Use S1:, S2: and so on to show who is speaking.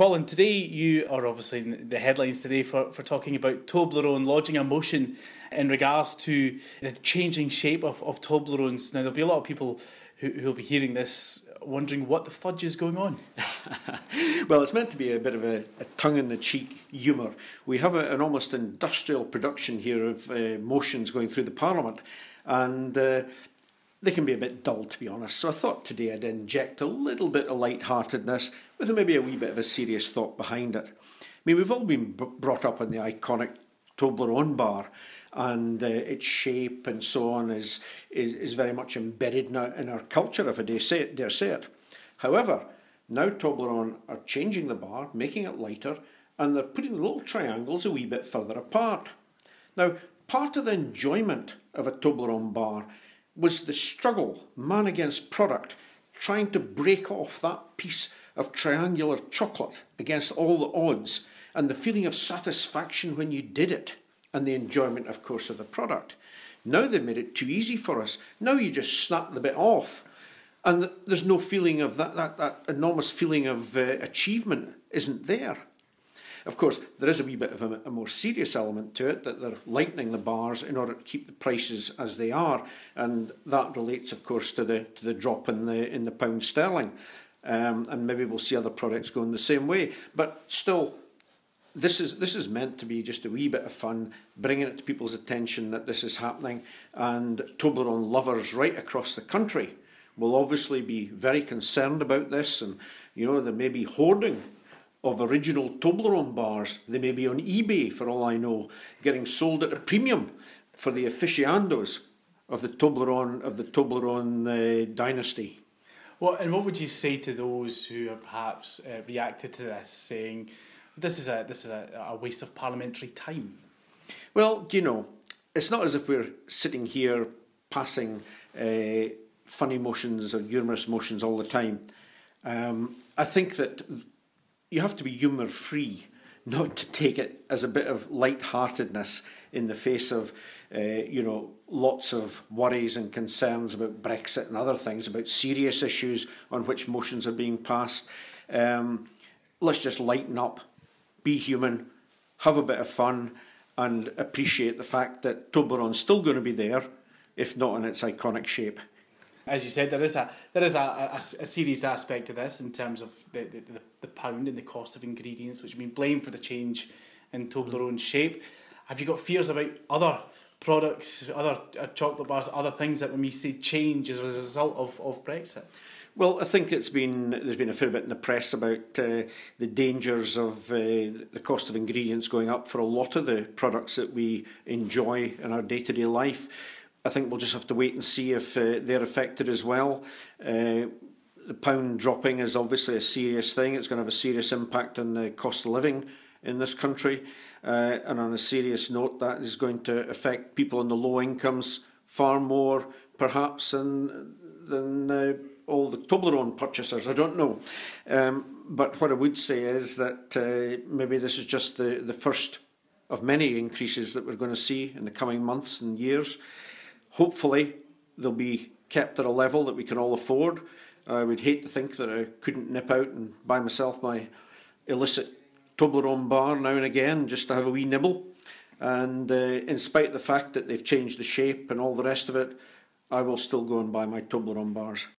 S1: Colin, today you are obviously in the headlines today for talking about Toblerone lodging a motion in regards to the changing shape of Toblerones. Now, there'll be a lot of people who'll be hearing this wondering what the fudge is going on.
S2: Well, it's meant to be a bit of a tongue-in-the-cheek humour. We have an almost industrial production here of motions going through the Parliament, and they can be a bit dull, to be honest. So I thought today I'd inject a little bit of light-heartedness with maybe a wee bit of a serious thought behind it. I mean, we've all been brought up in the iconic Toblerone bar, and its shape and so on is very much embedded in our culture, if I dare say it. However, now Toblerone are changing the bar, making it lighter, and they're putting the little triangles a wee bit further apart. Now, part of the enjoyment of a Toblerone bar was the struggle, man against product, trying to break off that piece of triangular chocolate against all the odds, and the feeling of satisfaction when you did it, and the enjoyment, of course, of the product. Now they've made it too easy for us. Now you just snap the bit off, and there's no feeling of that enormous feeling of achievement isn't there. Of course, there is a wee bit of a more serious element to it, that they're lightening the bars in order to keep the prices as they are, and that relates, of course, to the drop in the pound sterling, and maybe we'll see other products going the same way. But still, this is meant to be just a wee bit of fun, bringing it to people's attention that this is happening, and Toblerone lovers right across the country will obviously be very concerned about this, and there may be hoarding of original Toblerone bars. They may be on eBay, for all I know, getting sold at a premium for the aficionados of the Toblerone dynasty.
S1: Well, and what would you say to those who have perhaps reacted to this, saying this is a waste of parliamentary time?
S2: Well, it's not as if we're sitting here passing funny motions or humorous motions all the time. I think that you have to be humour-free, not to take it as a bit of light-heartedness in the face of, lots of worries and concerns about Brexit and other things, about serious issues on which motions are being passed. Let's just lighten up, be human, have a bit of fun, and appreciate the fact that Toblerone's still going to be there, if not in its iconic shape.
S1: As you said, there is a serious aspect to this in terms of the pound and the cost of ingredients, which have been blamed for the change in Toblerone's shape. Have you got fears about other products, other chocolate bars, other things that we may see change as a result of Brexit?
S2: Well, I think there's been a fair bit in the press about the dangers of the cost of ingredients going up for a lot of the products that we enjoy in our day-to-day life. I think we'll just have to wait and see if they're affected as well. The pound dropping is obviously a serious thing. It's going to have a serious impact on the cost of living in this country. And on a serious note, that is going to affect people on the low incomes far more, perhaps, than all the Toblerone purchasers. I don't know. But what I would say is that maybe this is just the first of many increases that we're going to see in the coming months and years. Hopefully, they'll be kept at a level that we can all afford. I would hate to think that I couldn't nip out and buy myself my illicit Toblerone bar now and again just to have a wee nibble. And in spite of the fact that they've changed the shape and all the rest of it, I will still go and buy my Toblerone bars.